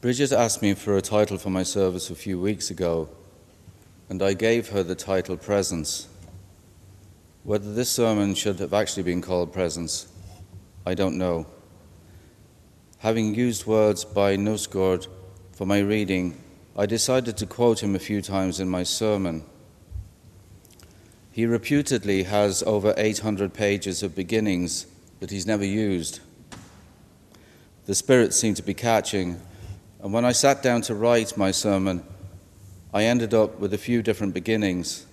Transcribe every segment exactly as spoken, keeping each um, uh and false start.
Bridget asked me for a title for my service a few weeks ago, and I gave her the title Presence. Whether this sermon should have actually been called Presence, I don't know. Having used words by Knausgård for my reading, I decided to quote him a few times in my sermon. He reputedly has over eight hundred pages of beginnings that he's never used. The spirit seemed to be catching, and when I sat down to write my sermon, I ended up with a few different beginnings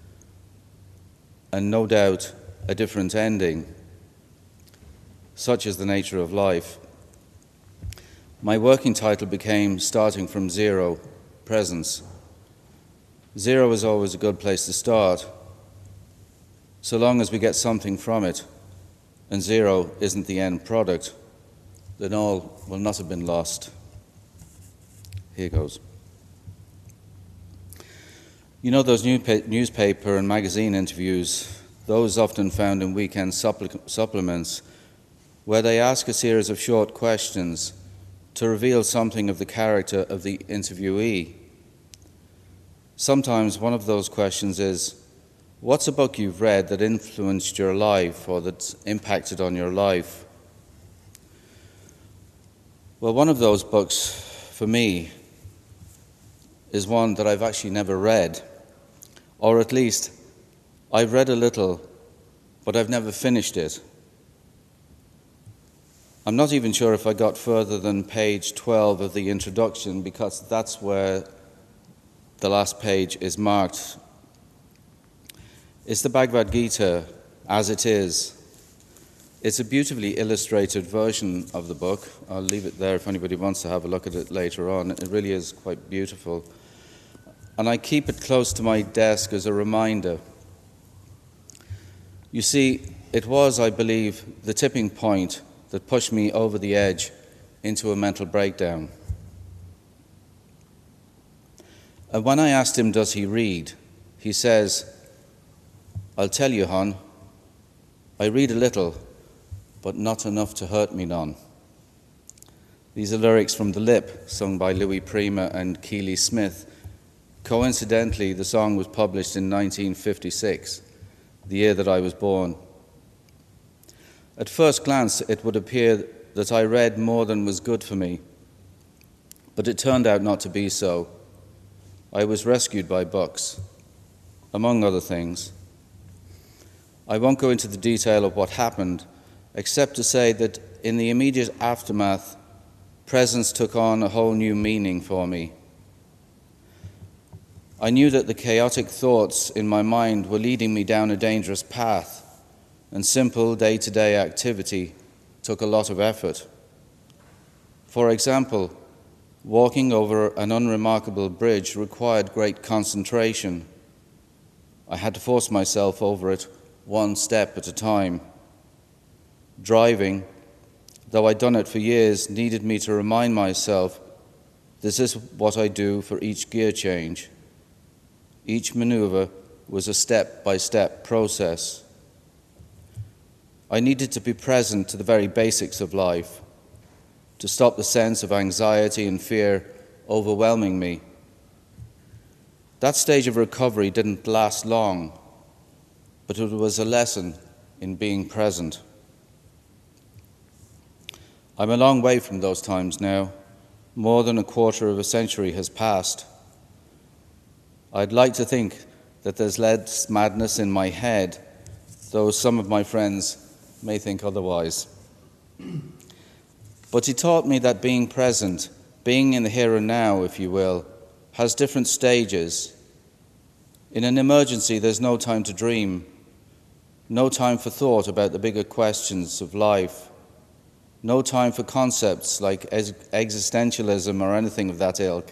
and no doubt a different ending. Such is the nature of life. My working title became Starting from Zero, Presence. Zero is always a good place to start, so long as we get something from it, and zero isn't the end product, then all will not have been lost. Here goes. You know those newspaper and magazine interviews, those often found in weekend supplements, where they ask a series of short questions to reveal something of the character of the interviewee. Sometimes one of those questions is, what's a book you've read that influenced your life or that's impacted on your life? Well, one of those books, for me, is one that I've actually never read, or at least I've read a little, but I've never finished it. I'm not even sure if I got further than page twelve of the introduction, because that's where the last page is marked. It's the Bhagavad Gita as it is. It's a beautifully illustrated version of the book. I'll leave it there if anybody wants to have a look at it later on. It really is quite beautiful. And I keep it close to my desk as a reminder. You see, it was, I believe, the tipping point that pushed me over the edge into a mental breakdown. And when I asked him, does he read? He says, I'll tell you, hon, I read a little, but not enough to hurt me none. These are lyrics from The Lip, sung by Louis Prima and Keely Smith. Coincidentally, the song was published in nineteen fifty-six, the year that I was born. At first glance, it would appear that I read more than was good for me, but it turned out not to be so. I was rescued by books, among other things. I won't go into the detail of what happened, except to say that in the immediate aftermath, presence took on a whole new meaning for me. I knew that the chaotic thoughts in my mind were leading me down a dangerous path, and simple day-to-day activity took a lot of effort. For example, walking over an unremarkable bridge required great concentration. I had to force myself over it one step at a time. Driving, though I'd done it for years, needed me to remind myself this is what I do for each gear change. Each maneuver was a step-by-step process. I needed to be present to the very basics of life, to stop the sense of anxiety and fear overwhelming me. That stage of recovery didn't last long, but it was a lesson in being present. I'm a long way from those times now. More than a quarter of a century has passed. I'd like to think that there's less madness in my head, though some of my friends may think otherwise. But he taught me that being present, being in the here and now, if you will, has different stages. In an emergency, there's no time to dream, no time for thought about the bigger questions of life, no time for concepts like existentialism or anything of that ilk.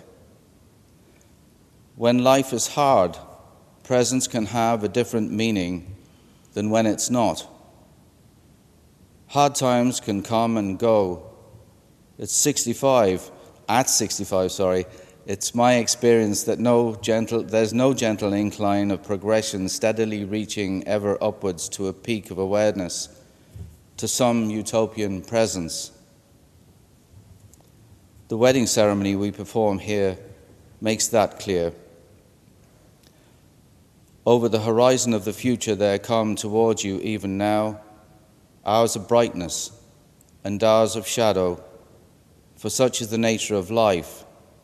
When life is hard, presence can have a different meaning than when it's not. Hard times can come and go. It's sixty-five, at sixty-five, sorry, it's my experience that no gentle, there's no gentle incline of progression steadily reaching ever upwards to a peak of awareness, to some utopian presence. The wedding ceremony we perform here makes that clear. Over the horizon of the future there come towards you even now hours of brightness and hours of shadow, for such is the nature of life.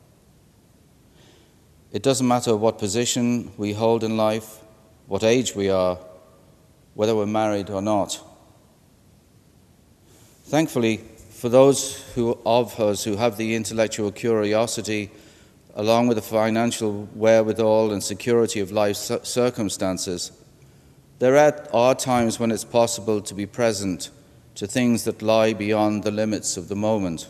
It doesn't matter what position we hold in life, what age we are, whether we're married or not. Thankfully, for those who, of us who have the intellectual curiosity, along with the financial wherewithal and security of life's circumstances, there are times when it's possible to be present to things that lie beyond the limits of the moment.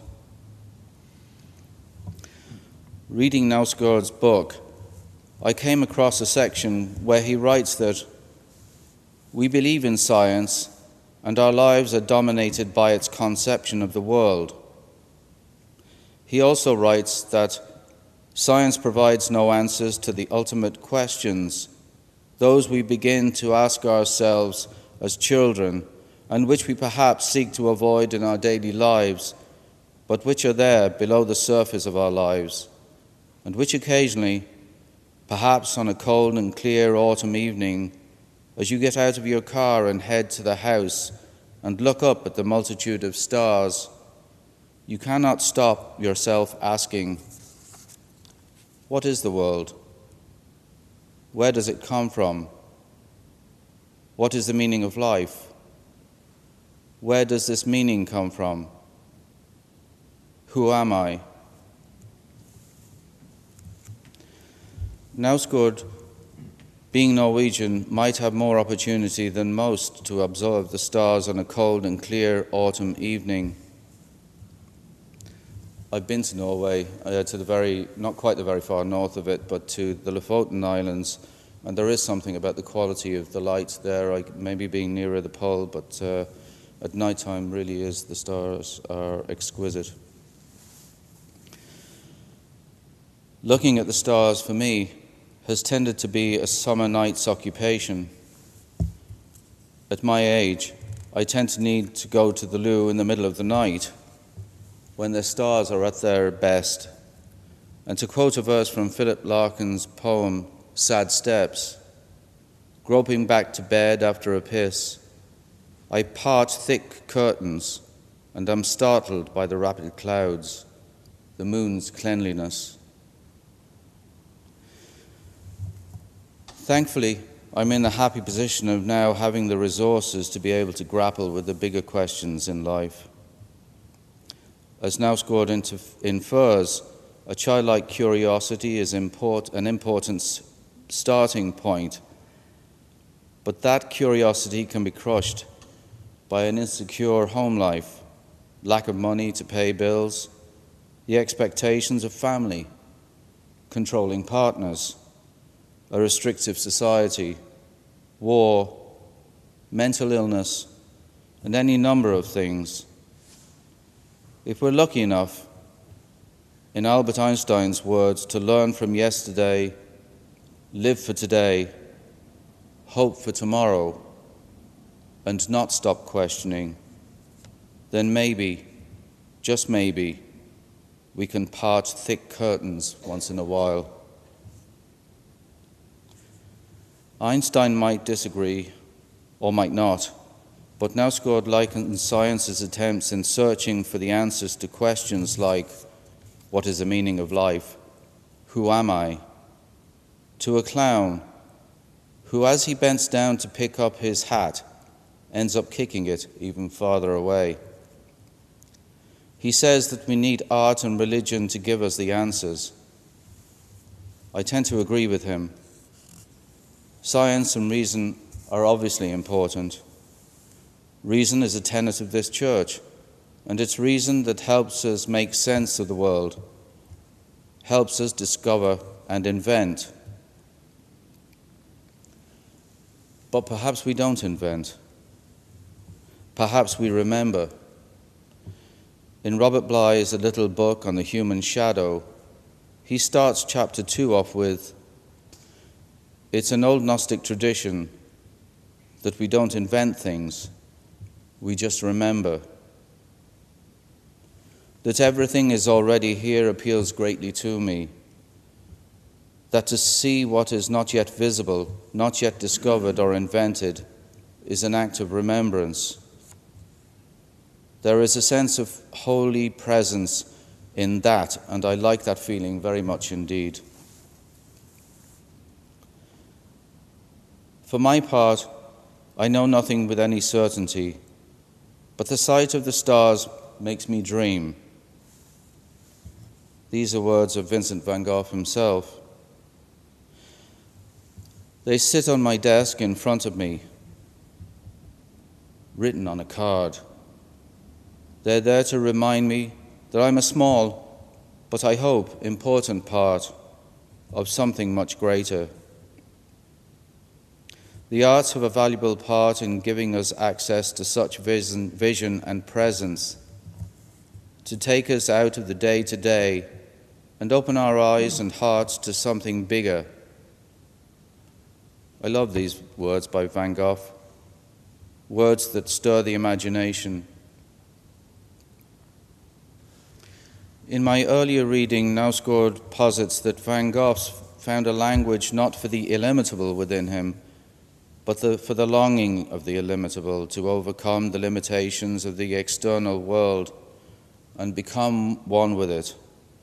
Reading Knausgård's book, I came across a section where he writes that we believe in science and our lives are dominated by its conception of the world. He also writes that science provides no answers to the ultimate questions, those we begin to ask ourselves as children and which we perhaps seek to avoid in our daily lives, but which are there below the surface of our lives, and which occasionally, perhaps on a cold and clear autumn evening, as you get out of your car and head to the house and look up at the multitude of stars, you cannot stop yourself asking, what is the world? Where does it come from? What is the meaning of life? Where does this meaning come from? Who am I? Knausgård, being Norwegian, might have more opportunity than most to observe the stars on a cold and clear autumn evening. I've been to Norway, uh, to the very, not quite the very far north of it, but to the Lofoten Islands, and there is something about the quality of the light there, I, maybe being nearer the pole, but uh, at night time really is, the stars are exquisite. Looking at the stars for me has tended to be a summer night's occupation. At my age, I tend to need to go to the loo in the middle of the night when the stars are at their best. And to quote a verse from Philip Larkin's poem, Sad Steps, groping back to bed after a piss, I part thick curtains and am startled by the rapid clouds, the moon's cleanliness. Thankfully, I'm in the happy position of now having the resources to be able to grapple with the bigger questions in life. As Knausgård infers, a childlike curiosity is import, an important starting point, but that curiosity can be crushed by an insecure home life, lack of money to pay bills, the expectations of family, controlling partners, a restrictive society, war, mental illness, and any number of things. If we're lucky enough, in Albert Einstein's words, to learn from yesterday, live for today, hope for tomorrow, and not stop questioning, then maybe, just maybe, we can part thick curtains once in a while. Einstein might disagree, or might not, but Knausgård likens science's attempts in searching for the answers to questions like, what is the meaning of life? Who am I? To a clown who, as he bends down to pick up his hat, ends up kicking it even farther away. He says that we need art and religion to give us the answers. I tend to agree with him. Science and reason are obviously important. Reason is a tenet of this church, and it's reason that helps us make sense of the world, helps us discover and invent. But perhaps we don't invent. Perhaps we remember. In Robert Bly's A Little Book on the Human Shadow, he starts chapter two off with, it's an old Gnostic tradition that we don't invent things, we just remember. That everything is already here appeals greatly to me. That to see what is not yet visible, not yet discovered or invented, is an act of remembrance. There is a sense of holy presence in that, and I like that feeling very much indeed. For my part, I know nothing with any certainty, but the sight of the stars makes me dream. These are words of Vincent van Gogh himself. They sit on my desk in front of me, written on a card. They're there to remind me that I'm a small, but I hope important part of something much greater. The arts have a valuable part in giving us access to such vision, vision and presence, to take us out of the day-to-day and open our eyes and hearts to something bigger. I love these words by Van Gogh, words that stir the imagination. In my earlier reading, Knausgård posits that Van Gogh found a language not for the illimitable within him, but the, for the longing of the illimitable to overcome the limitations of the external world and become one with it.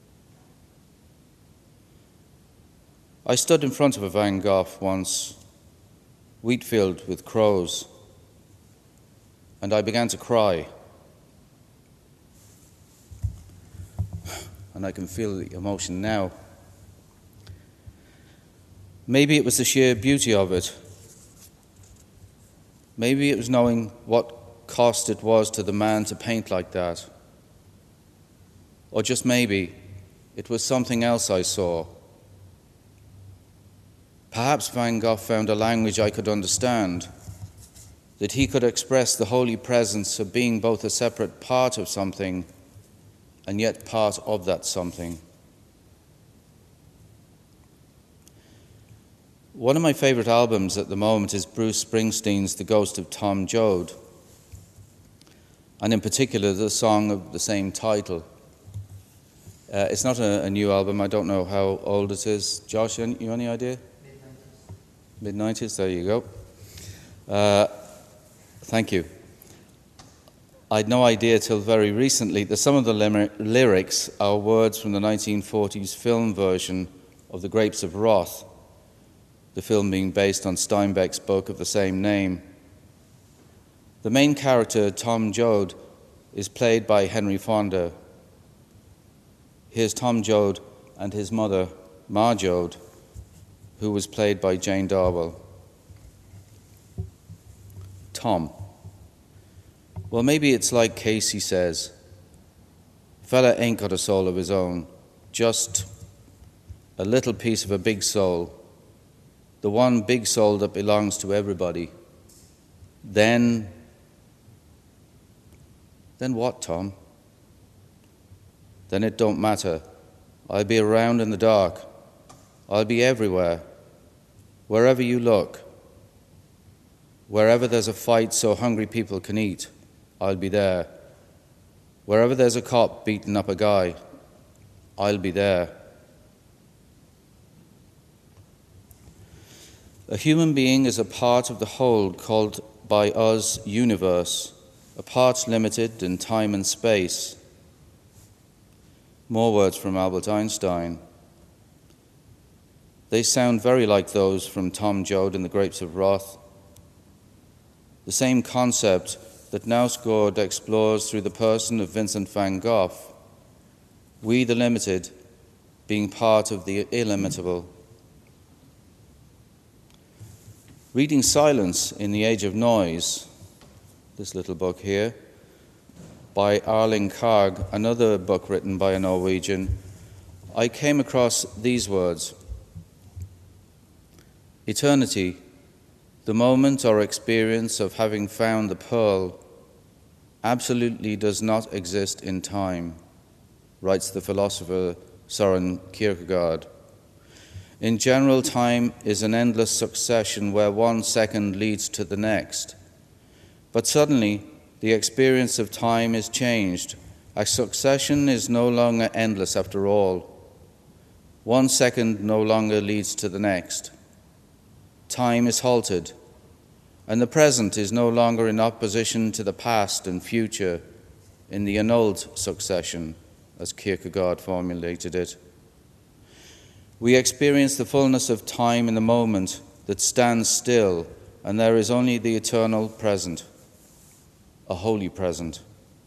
I stood in front of a Van Gogh once, wheat-field with crows, and I began to cry. And I can feel the emotion now. Maybe it was the sheer beauty of it. Maybe it was knowing what cost it was to the man to paint like that. Or just maybe it was something else I saw. Perhaps Van Gogh found a language I could understand, that he could express the holy presence of being both a separate part of something and yet part of that something. One of my favorite albums at the moment is Bruce Springsteen's The Ghost of Tom Joad, and in particular the song of the same title. Uh, it's not a, a new album. I don't know how old it is. Josh, you, you any idea? mid-nineties, there you go. Uh, thank you. I had no idea till very recently that some of the lim- lyrics are words from the nineteen forties film version of The Grapes of Wrath, the film being based on Steinbeck's book of the same name. The main character, Tom Joad, is played by Henry Fonda. Here's Tom Joad and his mother, Ma Joad, who was played by Jane Darwell. Tom. Well, maybe it's like Casey says. Fella ain't got a soul of his own, just a little piece of a big soul, the one big soul that belongs to everybody. Then, then what, Tom? Then it don't matter. I'll be around in the dark. I'll be everywhere. Wherever you look, wherever there's a fight so hungry people can eat, I'll be there. Wherever there's a cop beating up a guy, I'll be there. A human being is a part of the whole called by us universe, a part limited in time and space. More words from Albert Einstein. They sound very like those from Tom Joad in The Grapes of Wrath. The same concept that Knausgård explores through the person of Vincent van Gogh, we the limited being part of the illimitable. Reading Silence in the Age of Noise, this little book here, by Erling Karg, another book written by a Norwegian, I came across these words. Eternity, the moment or experience of having found the pearl, absolutely does not exist in time, writes the philosopher Søren Kierkegaard. In general, time is an endless succession where one second leads to the next. But suddenly, the experience of time is changed Our succession is no longer endless after all. One second no longer leads to the next. Time is halted, and the present is no longer in opposition to the past and future in the annulled succession, as Kierkegaard formulated it. We experience the fullness of time in the moment that stands still, and there is only the eternal present, a holy present.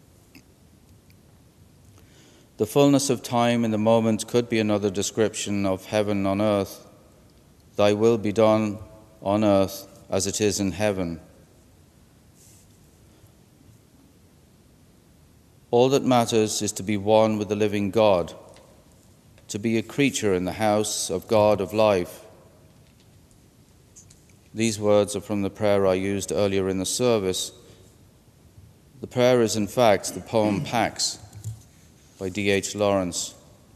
The fullness of time in the moment could be another description of heaven on earth. Thy will be done on earth as it is in heaven. All that matters is to be one with the living God, to be a creature in the house of God of life. These words are from the prayer I used earlier in the service. The prayer is, in fact, the poem Pax by D H Lawrence.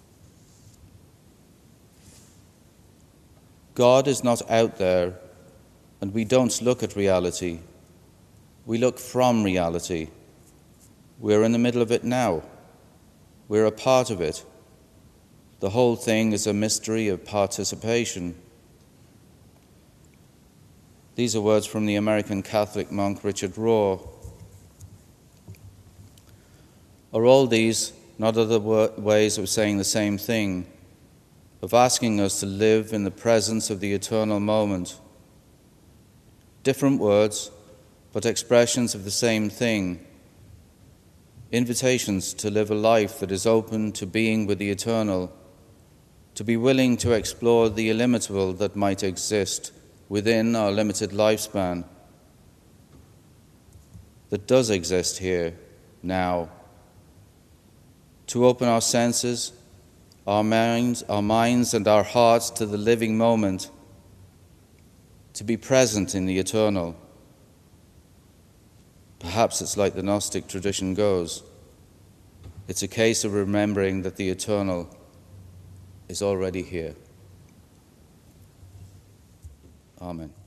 God is not out there, and we don't look at reality. We look from reality. We're in the middle of it now. We're a part of it. The whole thing is a mystery of participation. These are words from the American Catholic monk Richard Rohr. Are all these not other ways of saying the same thing, of asking us to live in the presence of the eternal moment? Different words, but expressions of the same thing. Invitations to live a life that is open to being with the eternal, to be willing to explore the illimitable that might exist within our limited lifespan, that does exist here, now. To open our senses, our minds, our minds and our hearts to the living moment, to be present in the eternal. Perhaps it's like the Gnostic tradition goes. It's a case of remembering that the eternal is already here. Amen.